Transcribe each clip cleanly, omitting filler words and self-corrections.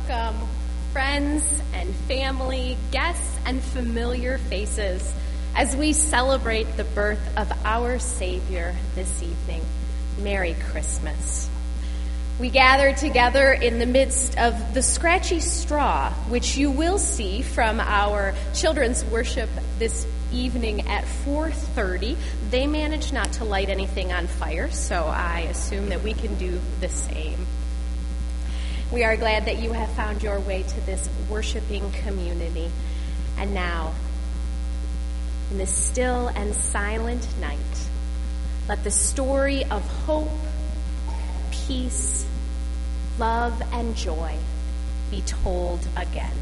welcome friends and family, guests and familiar faces as we celebrate the birth of our Savior this evening. Merry Christmas. We gather together in the midst of the scratchy straw, which you will see from our children's worship this evening at 4:30. They managed not to light anything on fire, so I assume that we can do the same. We are glad that you have found your way to this worshiping community. And now, in this still and silent night, let the story of hope, peace, love, and joy be told again.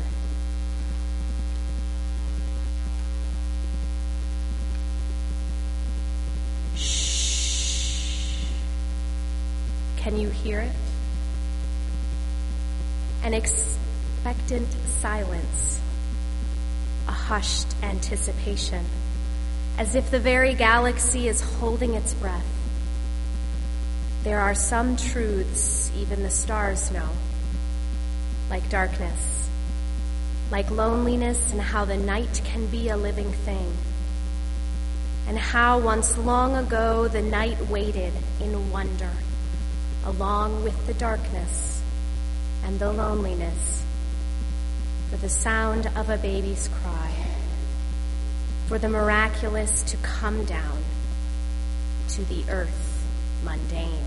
Shh. Can you hear it? An expectant silence, a hushed anticipation, as if the very galaxy is holding its breath. There are some truths even the stars know, like darkness, like loneliness, and how the night can be a living thing, and how once long ago the night waited in wonder along with the darkness and the loneliness, for the sound of a baby's cry, for the miraculous to come down to the earth mundane.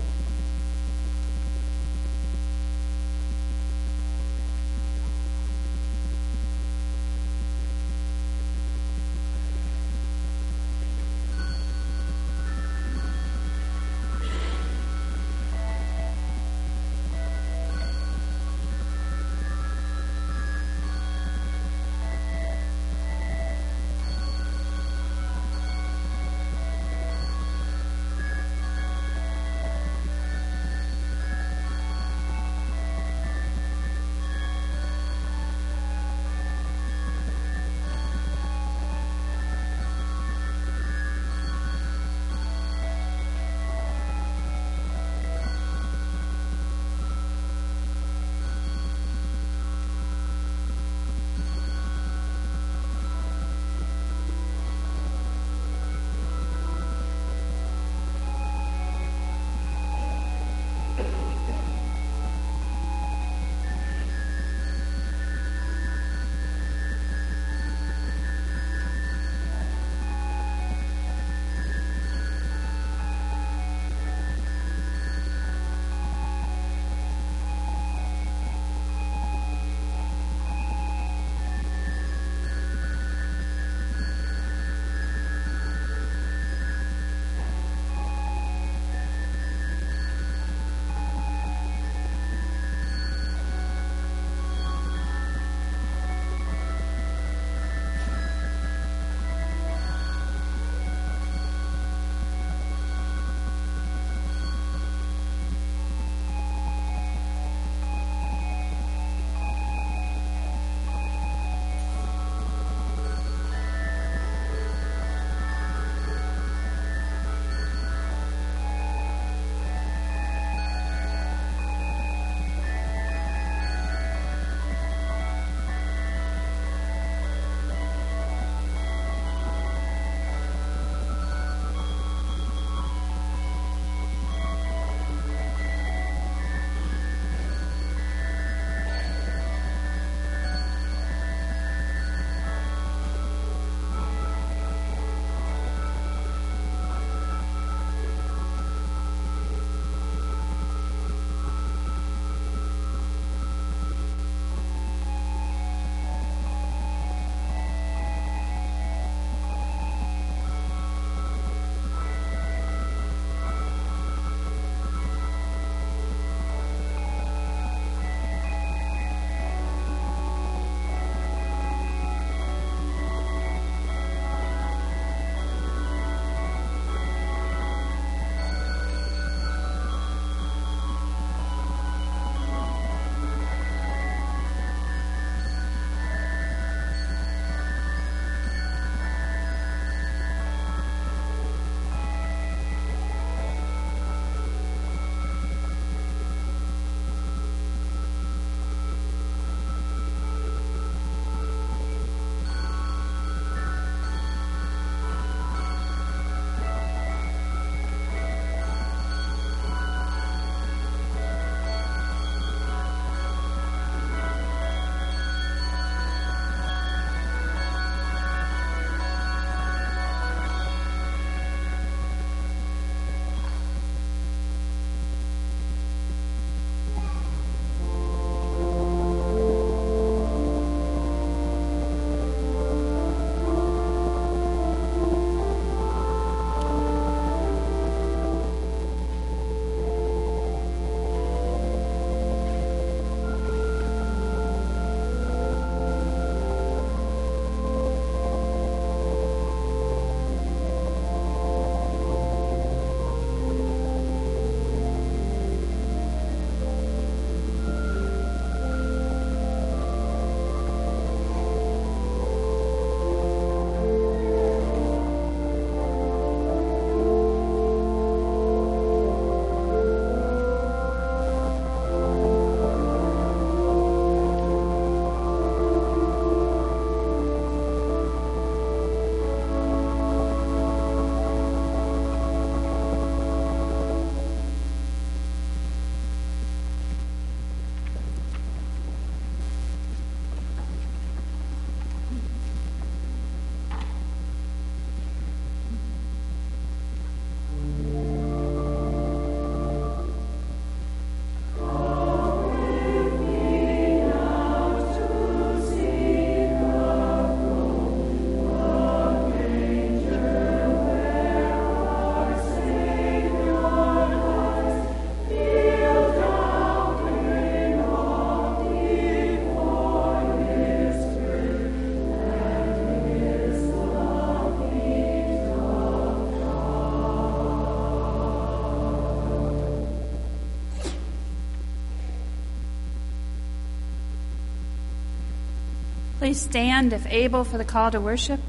Please stand, if able, for the call to worship.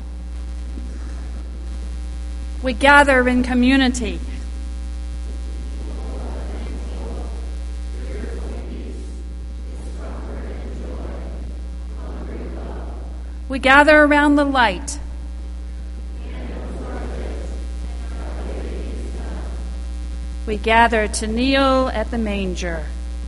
We gather in community. We gather around the light. We gather to kneel at the manger.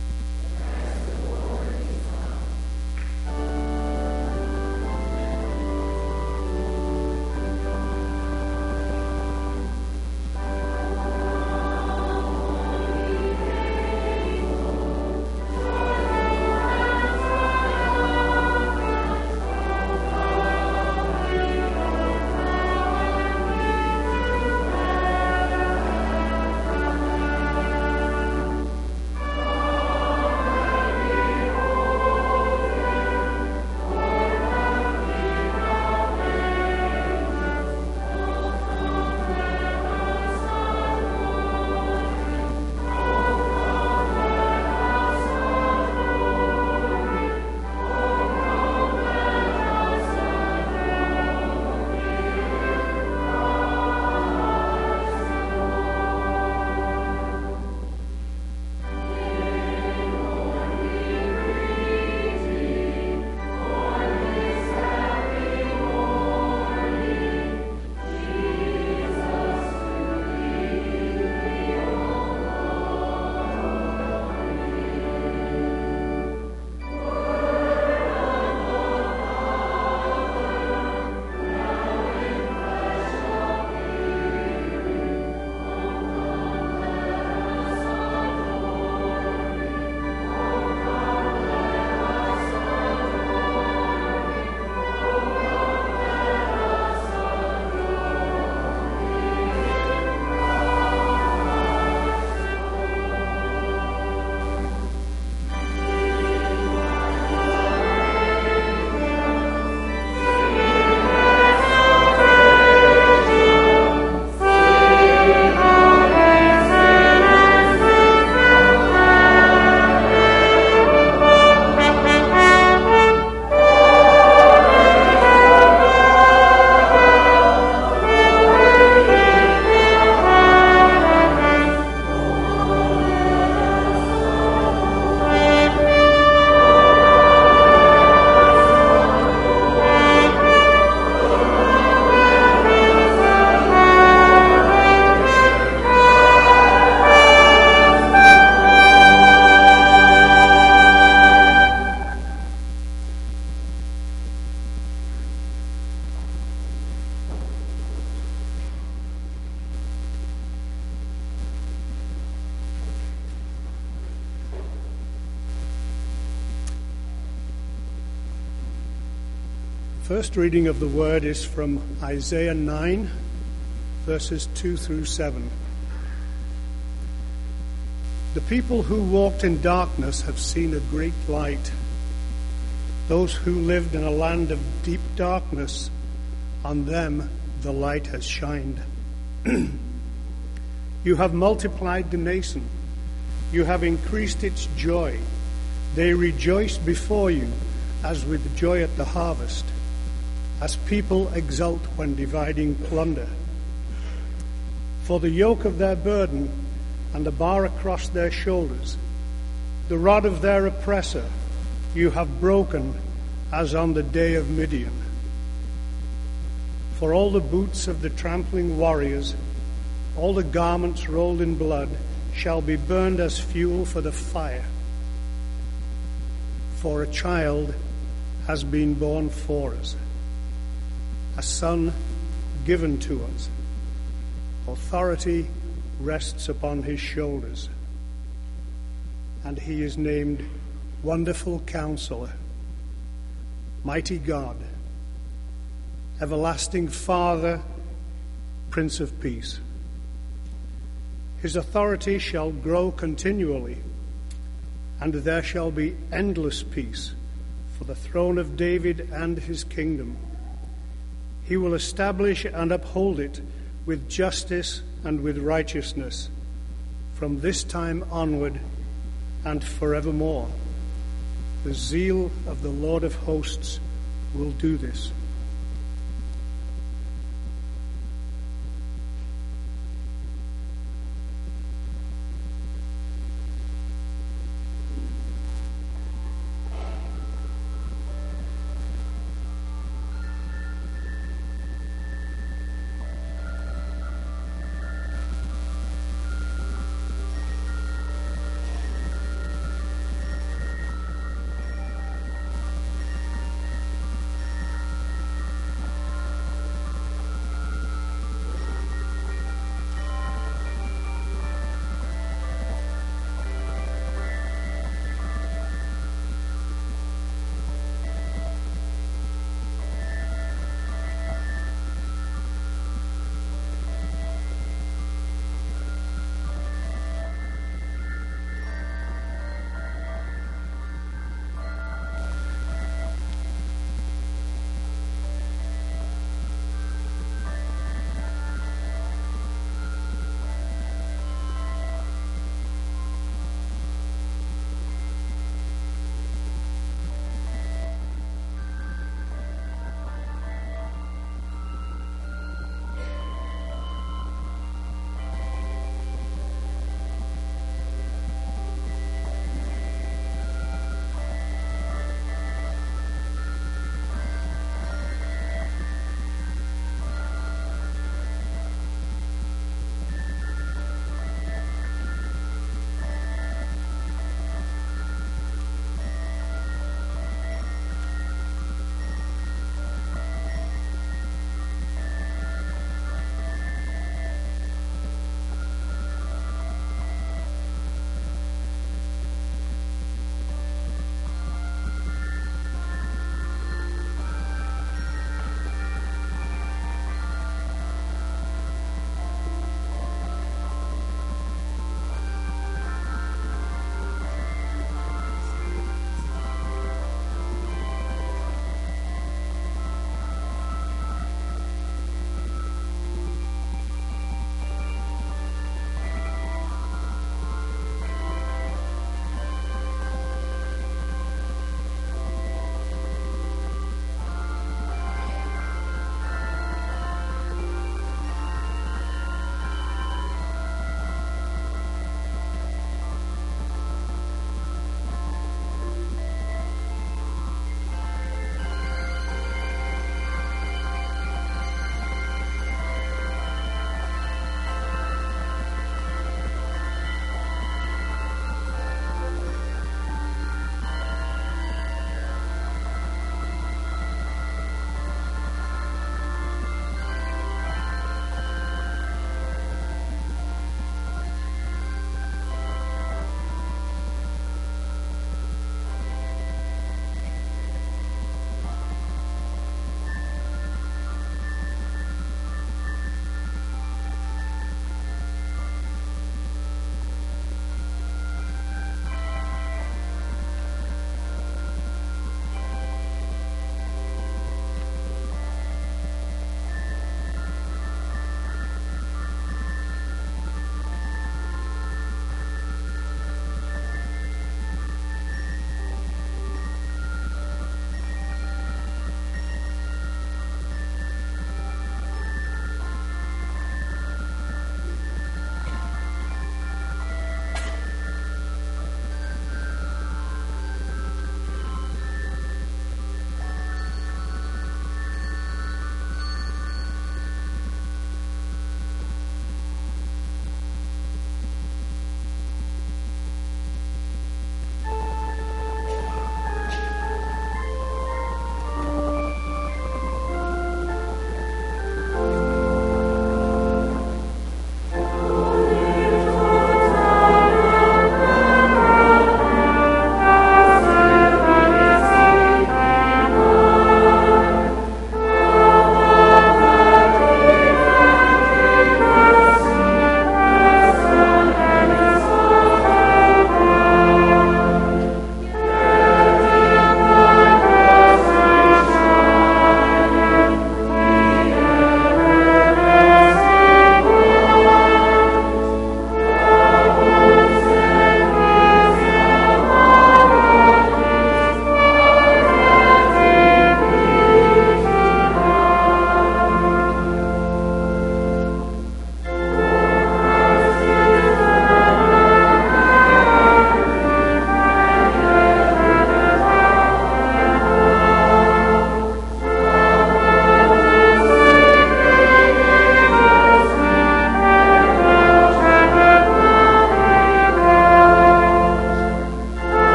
First reading of the word is from Isaiah 9, verses 2 through 7. The people who walked in darkness have seen a great light. Those who lived in a land of deep darkness, on them the light has shined. You have multiplied the nation. You have increased its joy. They rejoice before you as with joy at the harvest, as people exult when dividing plunder. For the yoke of their burden and the bar across their shoulders, the rod of their oppressor, you have broken as on the day of Midian. For all the boots of the trampling warriors, all the garments rolled in blood, shall be burned as fuel for the fire. For a child has been born for us, a son given to us. Authority rests upon his shoulders, and he is named Wonderful Counselor, Mighty God, Everlasting Father, Prince of Peace. His authority shall grow continually, and there shall be endless peace for the throne of David and his kingdom. He will establish and uphold it with justice and with The zeal of the Lord of hosts will do this.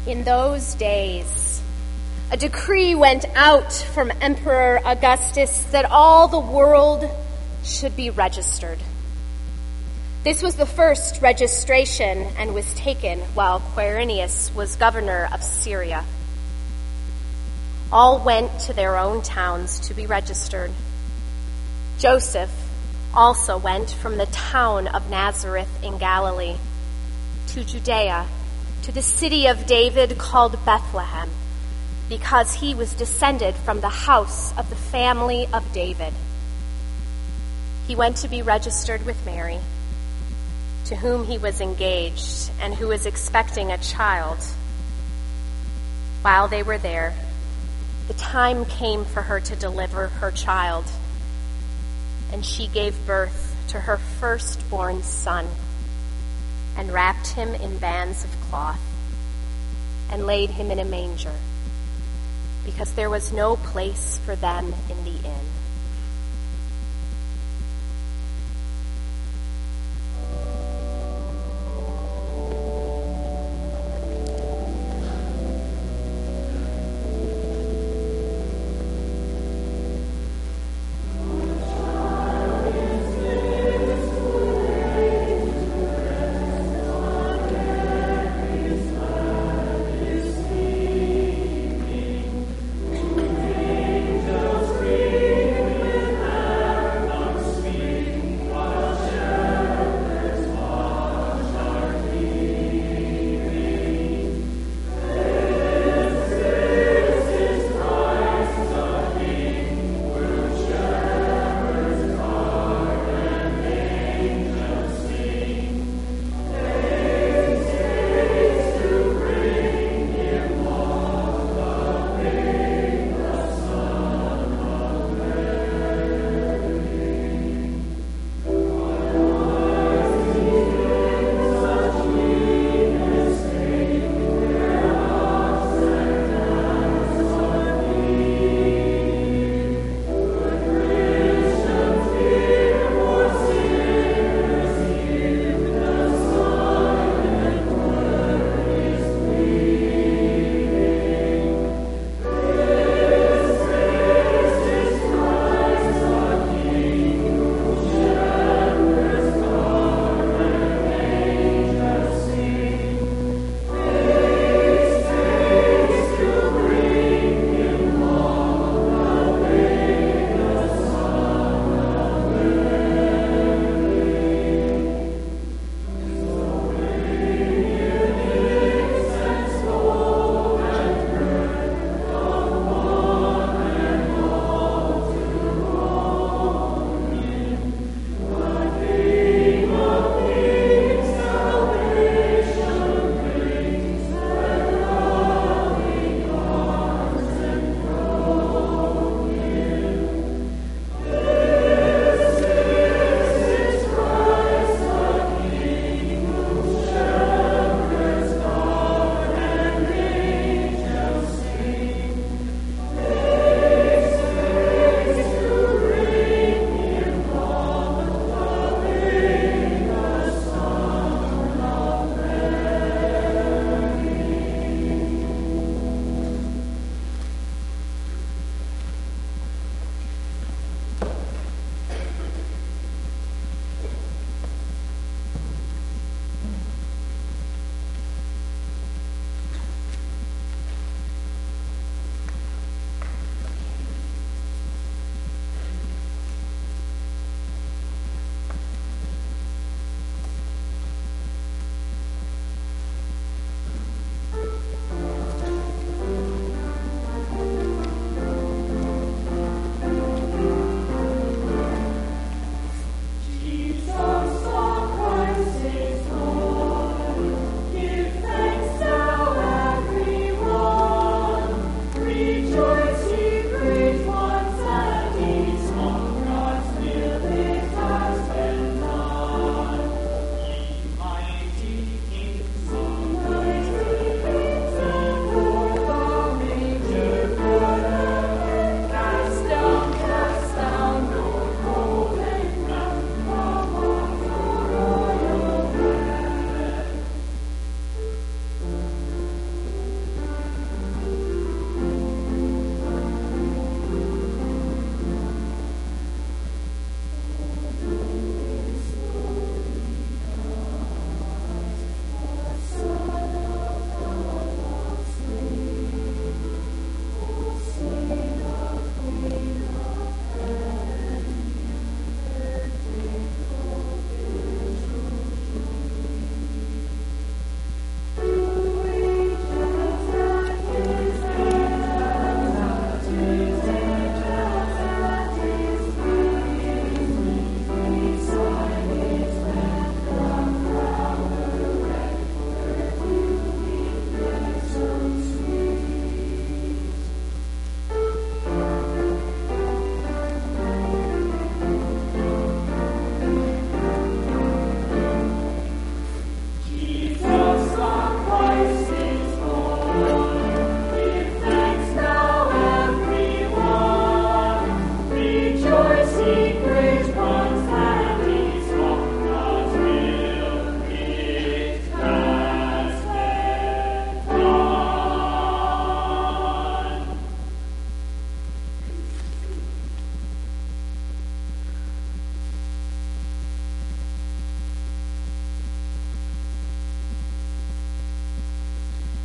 In those days, a decree went out from Emperor Augustus that all the world should be registered. This was the first registration and was taken while Quirinius was governor of Syria. All went to their own towns to be registered. Joseph also went from the town of Nazareth in Galilee to Judea, to the city of David called Bethlehem, because he was descended from the house of the family of David. He went to be registered with Mary, to whom he was engaged and who was expecting a child. While they were there, the time came for her to deliver her child, and she gave birth to her firstborn son, and wrapped him in bands of cloth, and laid him in a manger, because there was no place for them in the inn.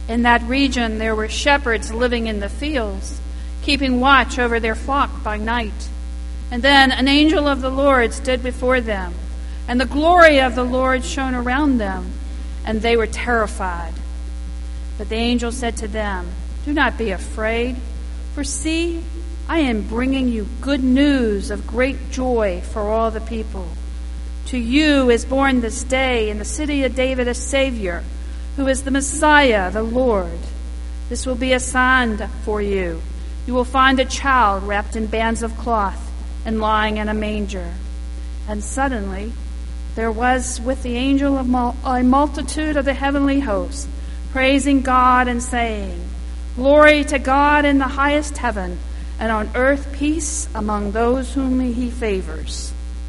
In that region there were shepherds living in the fields, keeping watch over their flock by night. And then an angel of the Lord stood before them, and the glory of the Lord shone around them, and they were terrified. But the angel said to them, "Do not be afraid, for see, I am bringing you good news of great joy for all the people. To you is born this day in the city of David a Savior, who is the Messiah, the Lord. This will be a sign for you. You will find a child wrapped in bands of cloth and lying in a manger." And suddenly there was with the angel a multitude of the heavenly host, praising God and saying, "Glory to God in the highest heaven, and on earth peace among those whom he favors."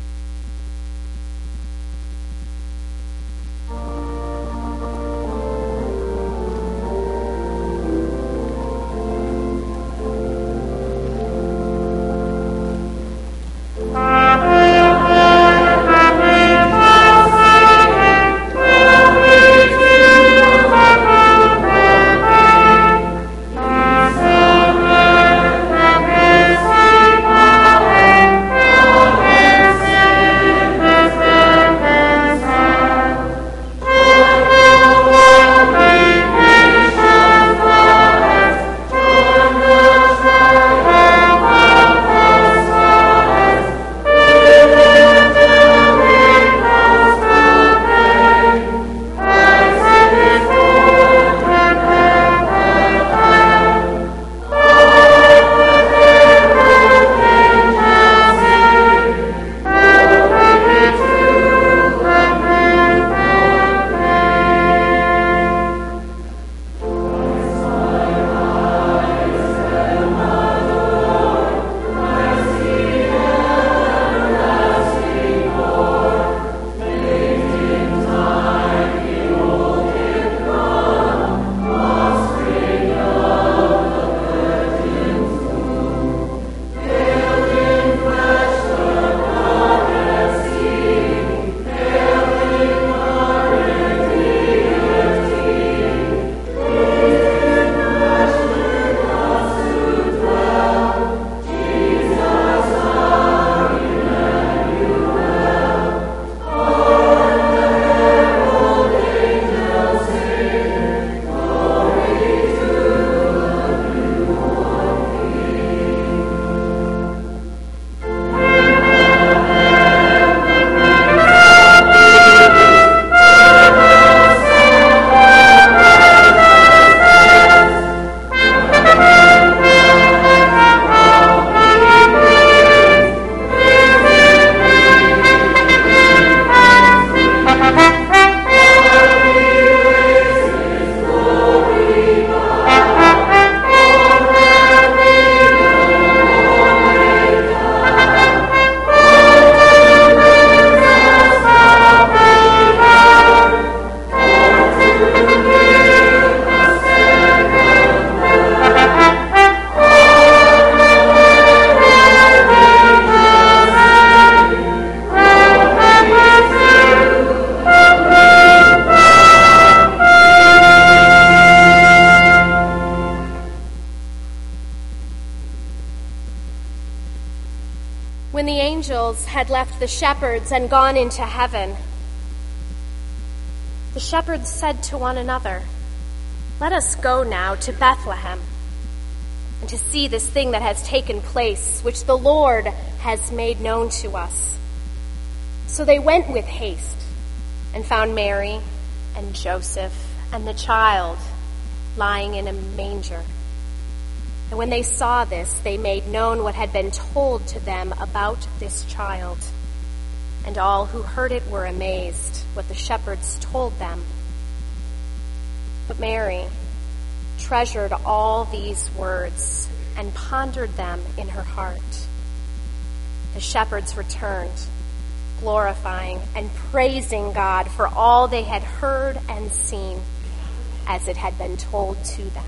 When the angels had left the shepherds and gone into heaven, the shepherds said to one another, "Let us go now to Bethlehem and to see this thing that has taken place, which the Lord has made known to us." So they went with haste and found Mary and Joseph and the child lying in a manger. And when they saw this, they made known what had been told to them about this child. And all who heard it were amazed what the shepherds told them. But Mary treasured all these words and pondered them in her heart. The shepherds returned, glorifying and praising God for all they had heard and seen, as it had been told to them.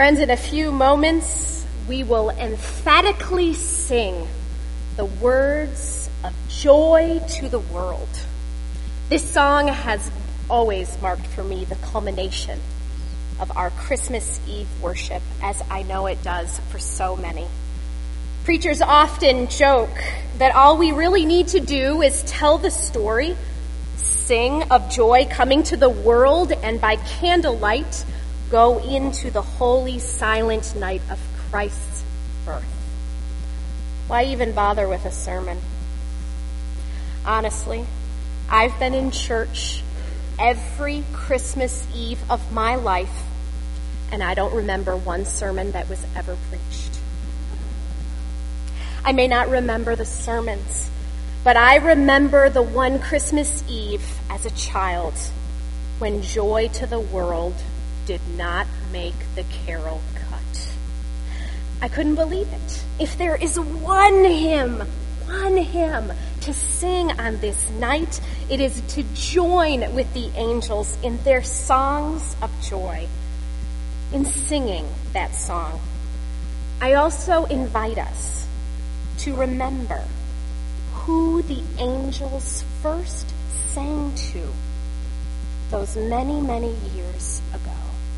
Friends, in a few moments, we will emphatically sing the words of joy to the world. This song has always marked for me the culmination of our Christmas Eve worship, as I know it does for so many. Preachers often joke that all we really need to do is tell the story, sing of joy coming to the world, and by candlelight, go into the holy, silent night of Christ's birth. Why even bother with a sermon? Honestly, I've been in church every Christmas Eve of my life, and I don't remember one sermon that was ever preached. I may not remember the sermons, but I remember the one Christmas Eve as a child when Joy to the World did not make the carol cut. I couldn't believe it. If there is one hymn to sing on this night, it is to join with the angels in their songs of joy, in singing that song. I also invite us to remember who the angels first sang to those many, many years ago.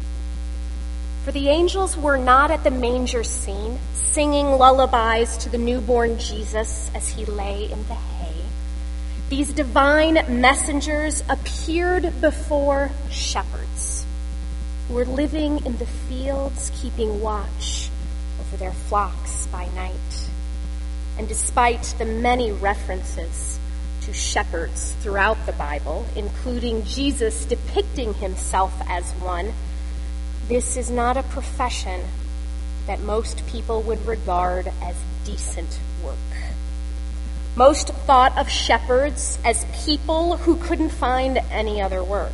For the angels were not at the manger scene, singing lullabies to the newborn Jesus as he lay in the hay. These divine messengers appeared before shepherds who were living in the fields, keeping watch over their flocks by night. And despite the many references to shepherds throughout the Bible, including Jesus depicting himself as one, this is not a profession that most people would regard as decent work. Most thought of shepherds as people who couldn't find any other work.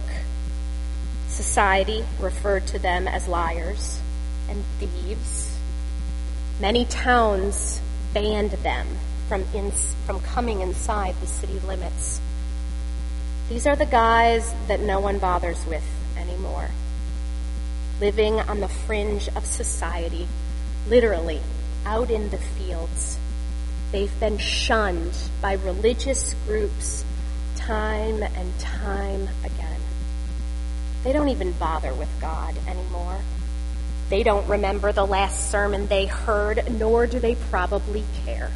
Society referred to them as liars and thieves. Many towns banned them from coming inside the city limits. These are the guys that no one bothers with anymore. Living on the fringe of society, literally out in the fields. They've been shunned by religious groups time and time again. They don't even bother with God anymore. They don't remember the last sermon they heard, nor do they probably care.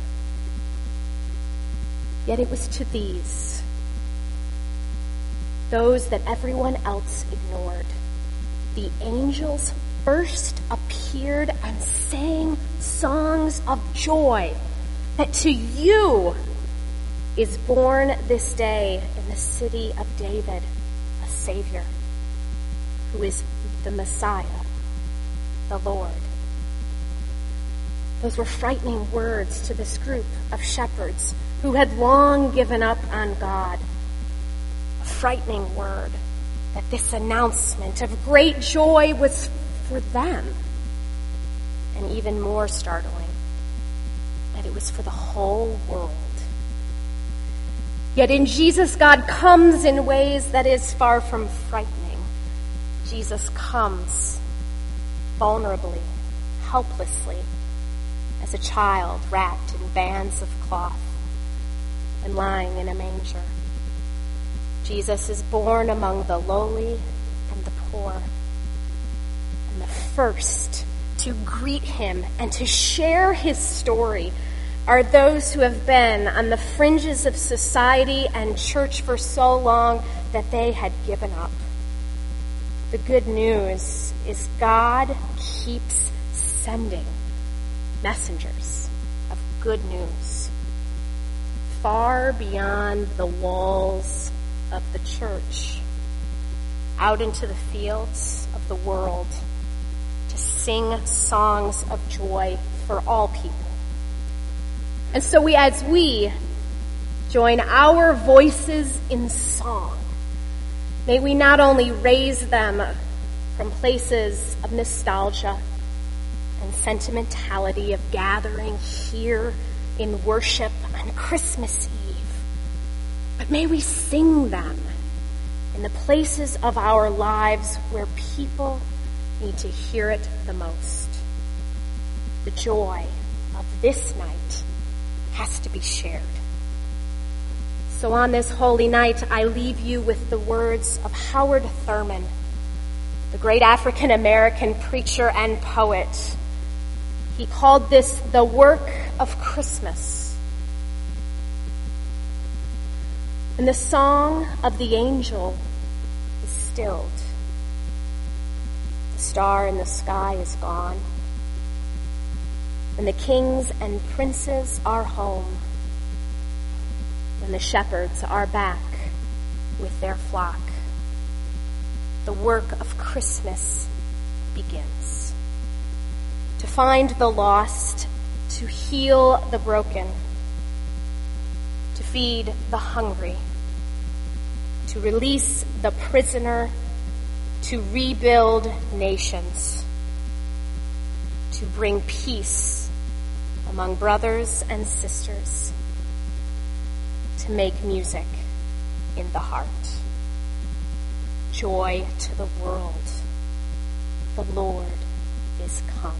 Yet it was to these, those that everyone else ignored, the angels first appeared and sang songs of joy that to you is born this day in the city of David a Savior who is the Messiah, the Lord. Those were frightening words to this group of shepherds who had long given up on God. A frightening word that this announcement of great joy was for them. And even more startling, that it was for the whole world. Yet in Jesus, God comes in ways that is far from frightening. Jesus comes vulnerably, helplessly, as a child wrapped in bands of cloth and lying in a manger. Jesus is born among the lowly and the poor. And the first to greet him and to share his story are those who have been on the fringes of society and church for so long that they had given up. The good news is God keeps sending messengers of good news far beyond the walls of the church, out into the fields of the world to sing songs of joy for all people. And so as we join our voices in song, may we not only raise them from places of nostalgia and sentimentality of gathering here in worship on Christmas Eve, but may we sing them in the places of our lives where people need to hear it the most. The joy of this night has to be shared. So on this holy night, I leave you with the words of Howard Thurman, the great African-American preacher and poet. He called this the work of Christmas. And the song of the angel is stilled. The star in the sky is gone. And the kings and princes are home. And the shepherds are back with their flock. The work of Christmas begins. To find the lost, to heal the broken, to feed the hungry, to release the prisoner, to rebuild nations, to bring peace among brothers and sisters, to make music in the heart. Joy to the world. The Lord is come.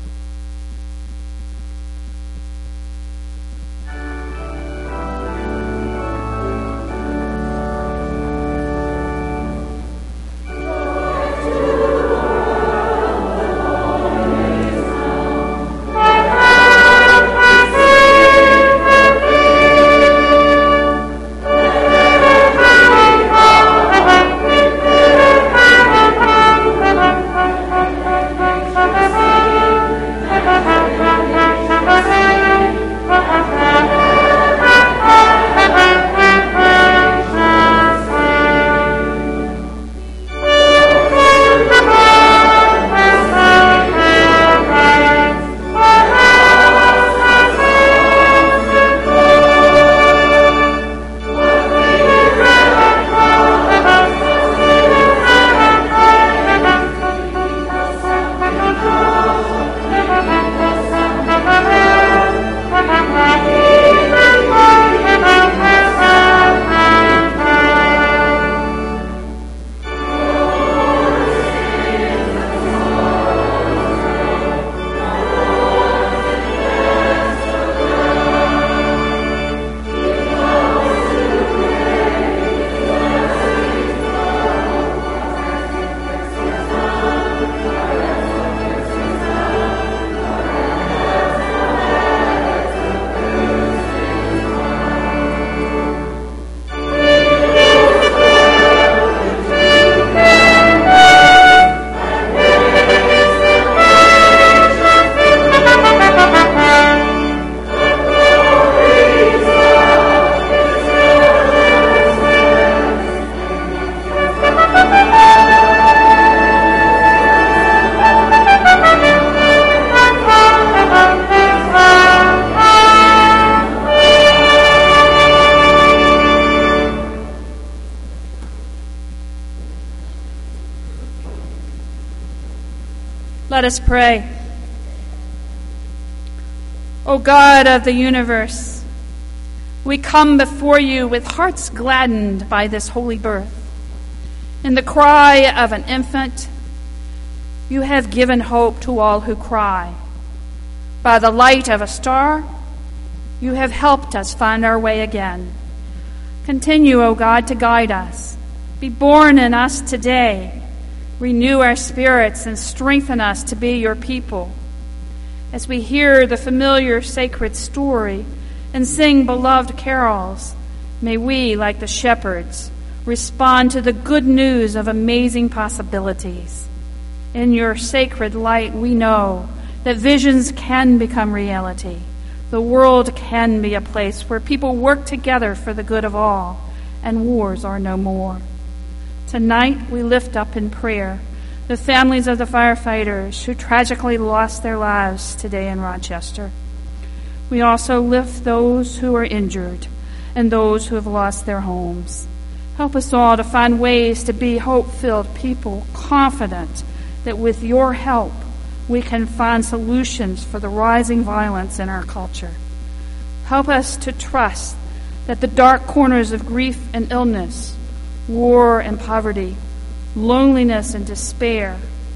Let us pray. O God of the universe, we come before you with hearts gladdened by this holy birth. In the cry of an infant, you have given hope to all who cry. By the light of a star, you have helped us find our way again. Continue, O God, to guide us. Be born in us today. Renew our spirits and strengthen us to be your people. As we hear the familiar sacred story and sing beloved carols, may we, like the shepherds, respond to the good news of amazing possibilities. In your sacred light, we know that visions can become reality. The world can be a place where people work together for the good of all, and wars are no more. Tonight, we lift up in prayer the families of the firefighters who tragically lost their lives today in Rochester. We also lift those who are injured and those who have lost their homes. Help us all to find ways to be hope-filled people, confident that with your help, we can find solutions for the rising violence in our culture. Help us to trust that the dark corners of grief and illness, war and poverty, loneliness and despair,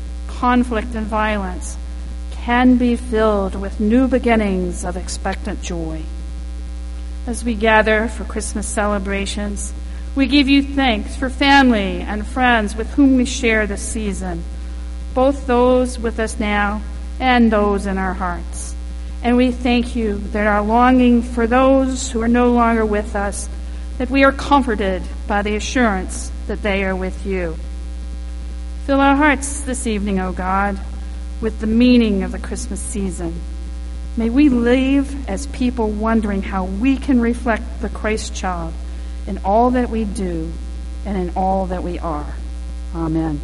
conflict and violence can be filled with new beginnings of expectant joy. As we gather for Christmas celebrations, we give you thanks for family and friends with whom we share this season, both those with us now and those in our hearts. And we thank you that our longing for those who are no longer with us, that we are comforted by the assurance that they are with you. Fill our hearts this evening, O God, with the meaning of the Christmas season. May we leave as people wondering how we can reflect the Christ child in all that we do and in all that we are. Amen.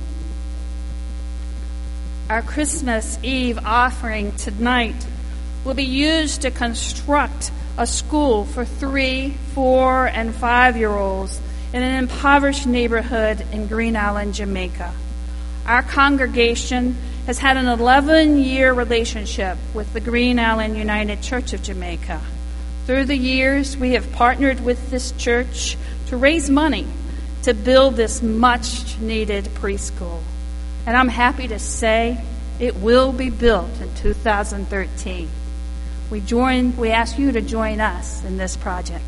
Our Christmas Eve offering tonight will be used to construct a school for 3, 4, and 5-year-olds in an impoverished neighborhood in Green Island, Jamaica. Our congregation has had an 11-year relationship with the Green Island United Church of Jamaica. Through the years, we have partnered with this church to raise money to build this much-needed preschool. And I'm happy to say it will be built in 2013. We ask you to join us in this project.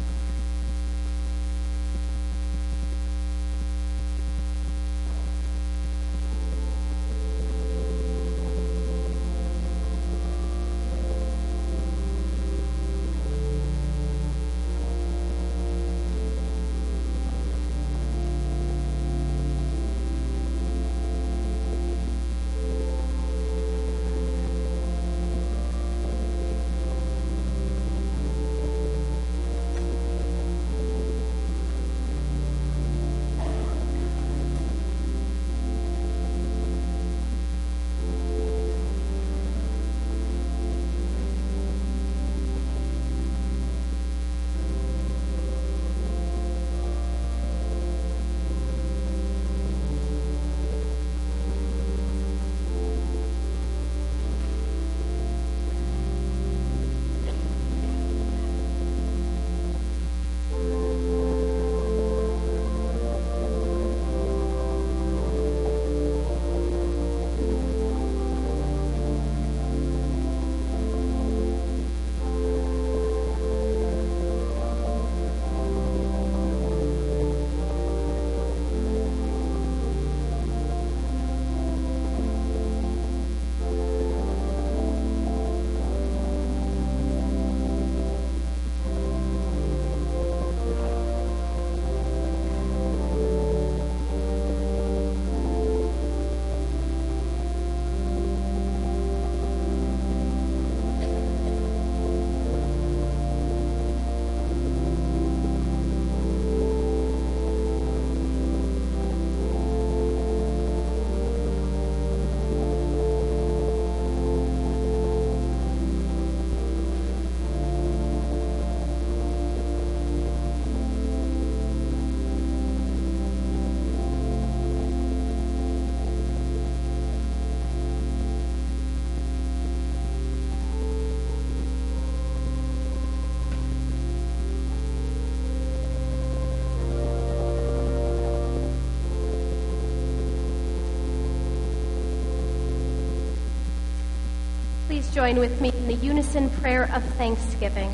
Please join with me in the unison prayer of thanksgiving.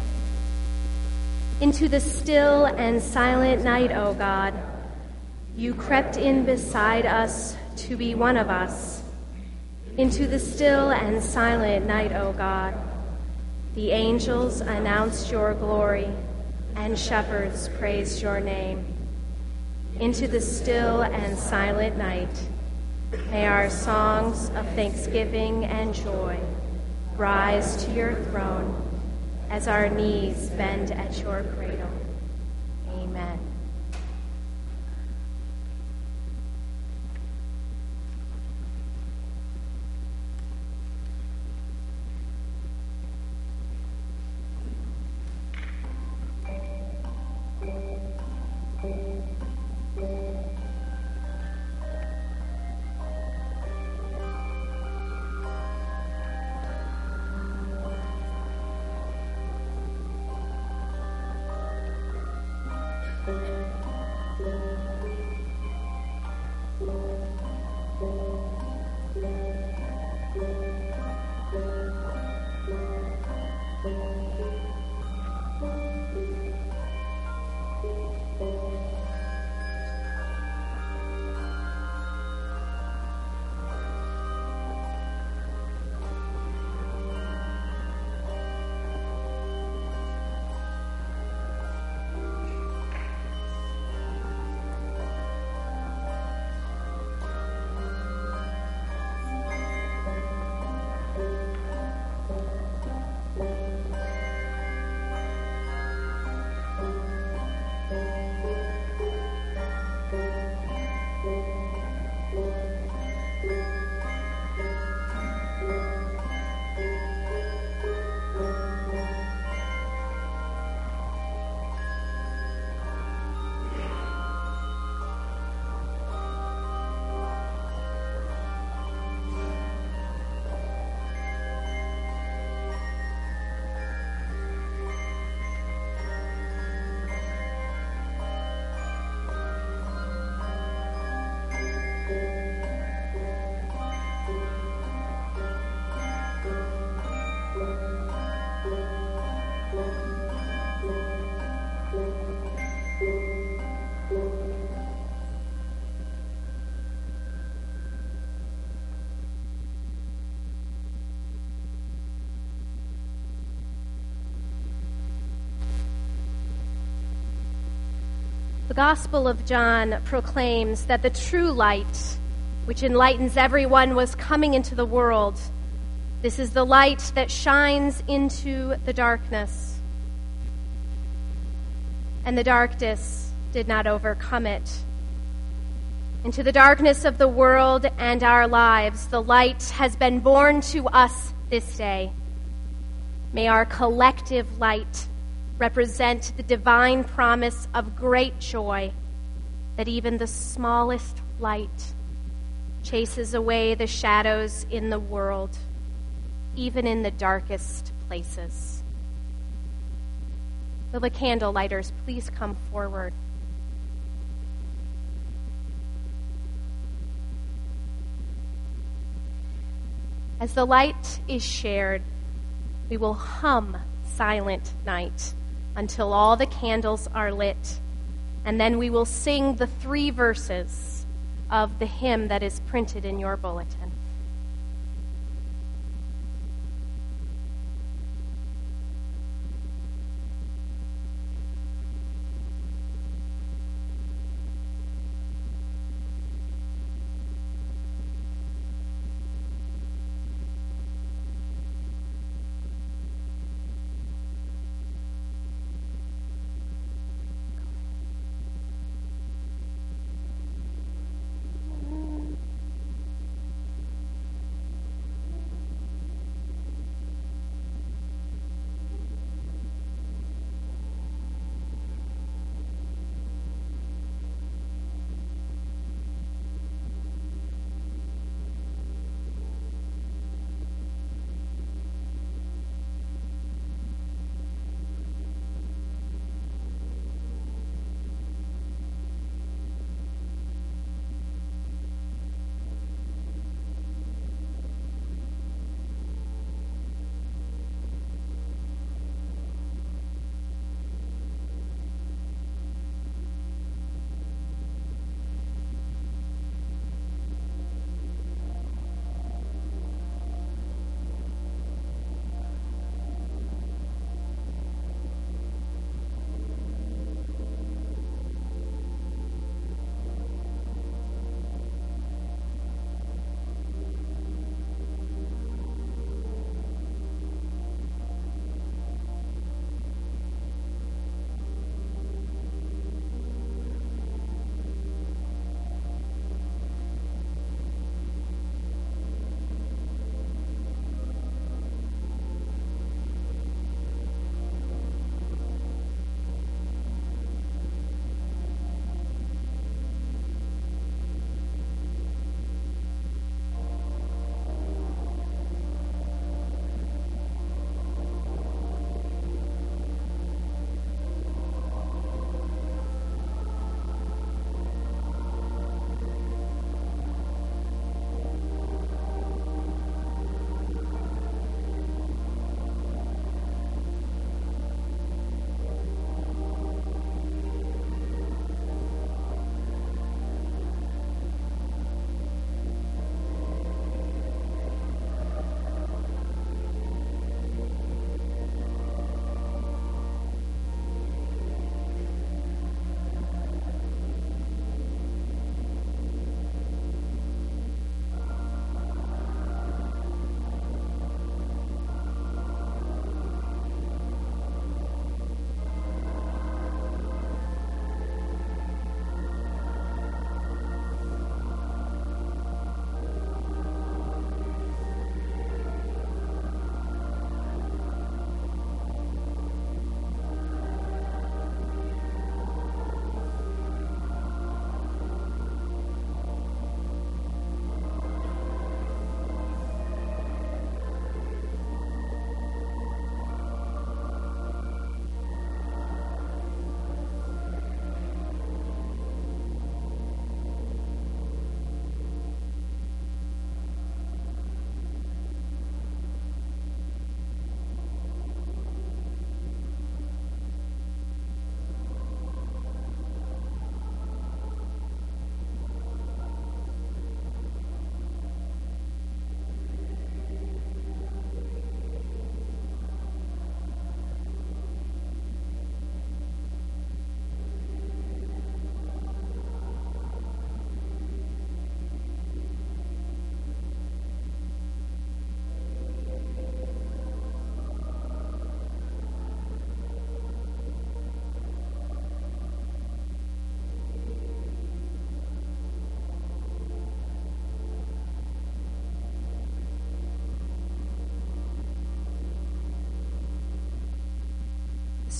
Into the still and silent night, O God, you crept in beside us to be one of us. Into the still and silent night, O God, the angels announced your glory and shepherds praised your name. Into the still and silent night, may our songs of thanksgiving and joy rise to your throne as our knees bend at your cradle. Amen. Gospel of John proclaims that the true light, which enlightens everyone, was coming into the world. This is the light that shines into the darkness, and the darkness did not overcome it. Into the darkness of the world and our lives, the light has been born to us this day. May our collective light represent the divine promise of great joy, that even the smallest light chases away the shadows in the world, even in the darkest places. Will the candle lighters please come forward? As the light is shared, we will hum Silent Night until all the candles are lit, and then we will sing the 3 verses of the hymn that is printed in your bulletin.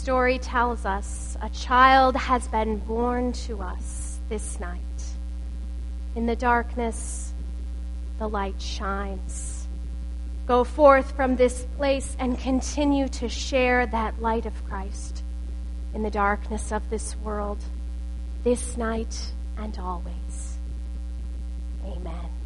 story tells us, a child has been born to us this night. In the darkness, the light shines. Go forth from this place and continue to share that light of Christ in the darkness of this world, this night and always. Amen.